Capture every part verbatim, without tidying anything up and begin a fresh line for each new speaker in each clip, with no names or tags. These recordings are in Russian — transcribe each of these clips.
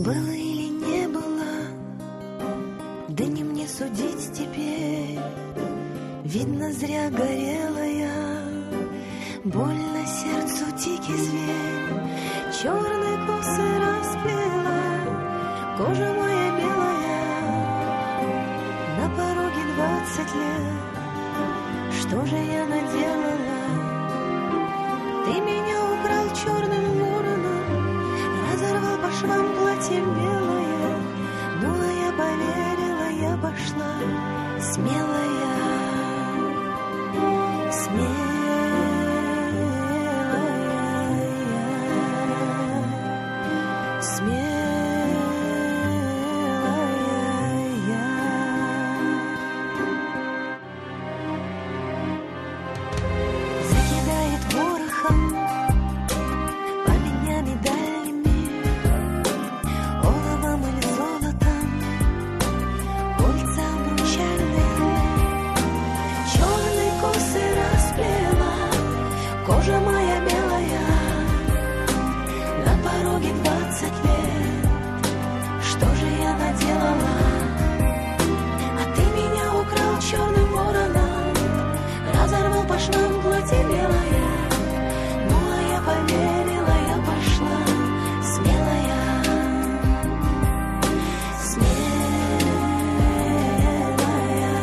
Было или не было, да не мне судить теперь. Видно, зря горела я, больно сердцу дикий зверь. Черные косы расплела, кожа моя белая, на пороге двадцать лет. Что же я наделала? Ты меня украл черным вороном, разорвал по швам платье белое. Ну а я поверила, я пошла смелая, смелая, смелая. Закидает ворохом камнями дальними, оловом или золотом, кольца обручальные. Черные косы расплела, кожа моя белая, на пороге двадцать лет. Что же я наделала? А ты меня украл черным вороном, разорвал по швам платье белое. Ну а я поверила, я пошла смелая, смелая,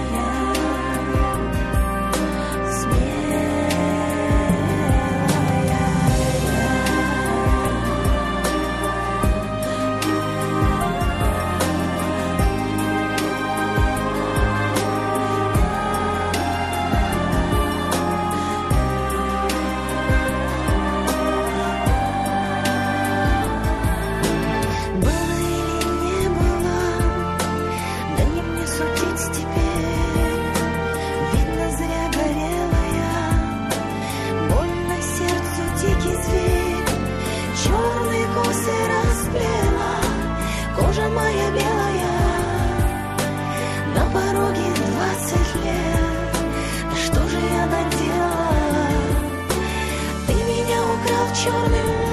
было или не было, да не мне судить теперь. Видно, зря горела я, больно сердцу дикий зверь. Черные косы расплела, кожа моя белая, на пороге двадцать лет. Что же я наделала? Ты меня украл черным